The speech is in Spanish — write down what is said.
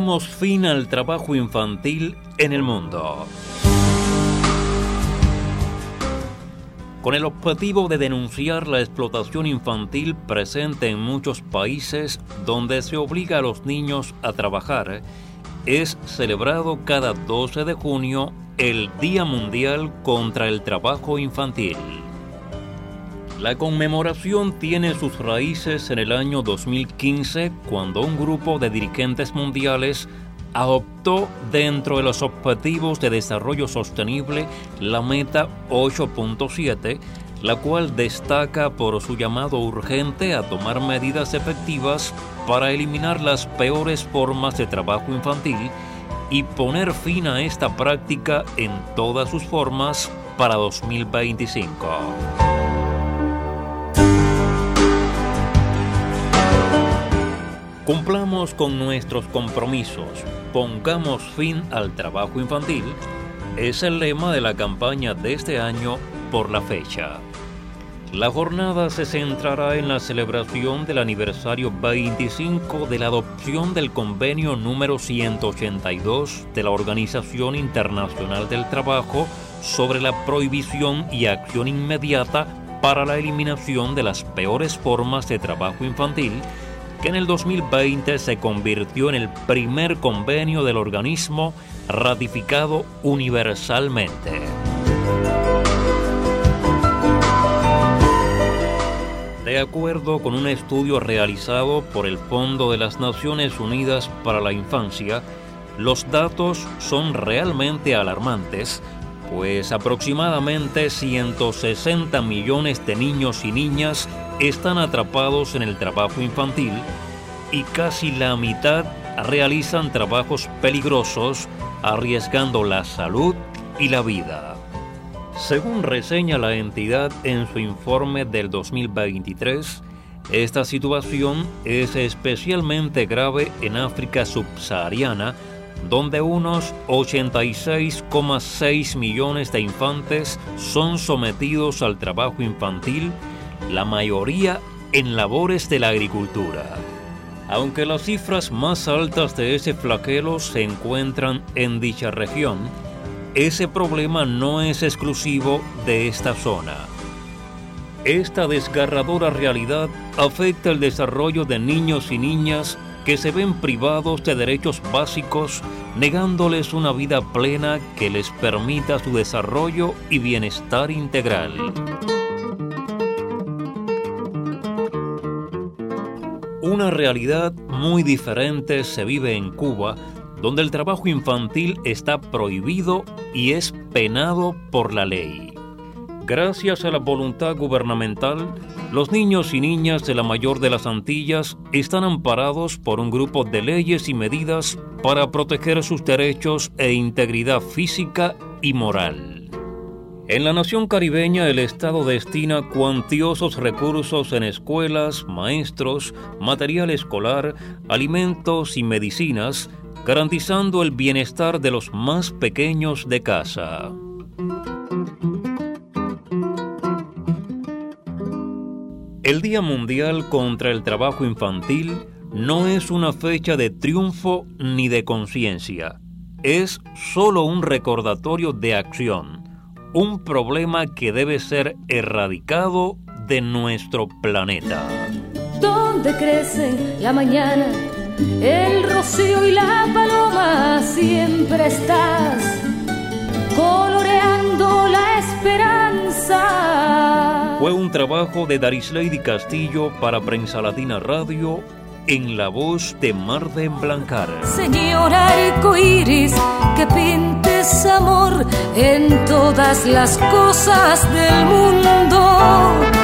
Pongamos fin al trabajo infantil en el mundo. Con el objetivo de denunciar la explotación infantil presente en muchos países donde se obliga a los niños a trabajar, es celebrado cada 12 de junio el Día Mundial contra el Trabajo Infantil. La conmemoración tiene sus raíces en el año 2015, cuando un grupo de dirigentes mundiales adoptó dentro de los Objetivos de Desarrollo Sostenible la meta 8.7, la cual destaca por su llamado urgente a tomar medidas efectivas para eliminar las peores formas de trabajo infantil y poner fin a esta práctica en todas sus formas para 2025. Cumplamos con nuestros compromisos, pongamos fin al trabajo infantil, es el lema de la campaña de este año por la fecha. La jornada se centrará en la celebración del aniversario 25 de la adopción del convenio número 182 de la Organización Internacional del Trabajo sobre la prohibición y acción inmediata para la eliminación de las peores formas de trabajo infantil, que en el 2020 se convirtió en el primer convenio del organismo ratificado universalmente. De acuerdo con un estudio realizado por el Fondo de las Naciones Unidas para la Infancia, los datos son realmente alarmantes, pues aproximadamente 160 millones de niños y niñas están atrapados en el trabajo infantil y casi la mitad realizan trabajos peligrosos, arriesgando la salud y la vida. Según reseña la entidad en su informe del 2023, esta situación es especialmente grave en África subsahariana, donde unos 86,6 millones de infantes son sometidos al trabajo infantil, la mayoría en labores de la agricultura. Aunque las cifras más altas de ese flagelo se encuentran en dicha región, ese problema no es exclusivo de esta zona. Esta desgarradora realidad afecta el desarrollo de niños y niñas que se ven privados de derechos básicos, negándoles una vida plena que les permita su desarrollo y bienestar integral. Una realidad muy diferente se vive en Cuba, donde el trabajo infantil está prohibido y es penado por la ley. Gracias a la voluntad gubernamental, los niños y niñas de la mayor de las Antillas están amparados por un grupo de leyes y medidas para proteger sus derechos e integridad física y moral. En la nación caribeña, el Estado destina cuantiosos recursos en escuelas, maestros, material escolar, alimentos y medicinas, garantizando el bienestar de los más pequeños de casa. El Día Mundial contra el Trabajo Infantil no es una fecha de triunfo ni de conciencia. Es solo un recordatorio de acción, un problema que debe ser erradicado de nuestro planeta. Donde crece la mañana, el rocío y la paloma, siempre estás coloreando la esperanza. Fue un trabajo de Darisleidy Castillo para Prensa Latina Radio, en la voz de Marden Blancar. Señor arcoíris, que pintes amor en todas las cosas del mundo.